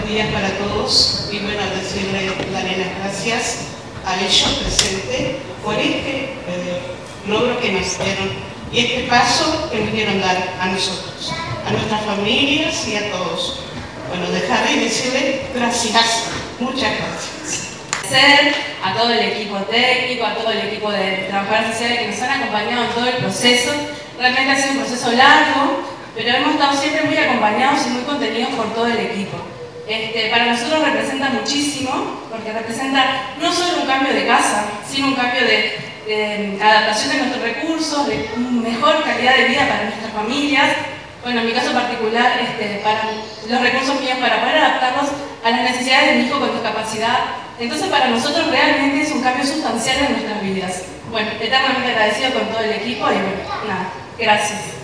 buenos días para todos y bueno, decirle las gracias a ellos presentes por este logro que nos dieron y este paso que nos dieron dar a nosotros, a nuestras familias y a todos. Bueno, dejar y decirle gracias, muchas gracias. A todo el equipo técnico, a todo el equipo de Transparencia Social que nos han acompañado en todo el proceso. Realmente ha sido un proceso largo, pero hemos estado siempre muy acompañados y muy contenidos por todo el equipo. Para nosotros representa muchísimo, porque representa no solo un cambio de casa, sino un cambio de adaptación de nuestros recursos, de mejor calidad de vida para nuestras familias. Bueno, en mi caso particular, para los recursos míos para poder adaptarlos a las necesidades de mi hijo con discapacidad. Entonces, para nosotros realmente es un cambio sustancial en nuestras vidas. Bueno, eternamente agradecido con todo el equipo y bueno, nada, gracias.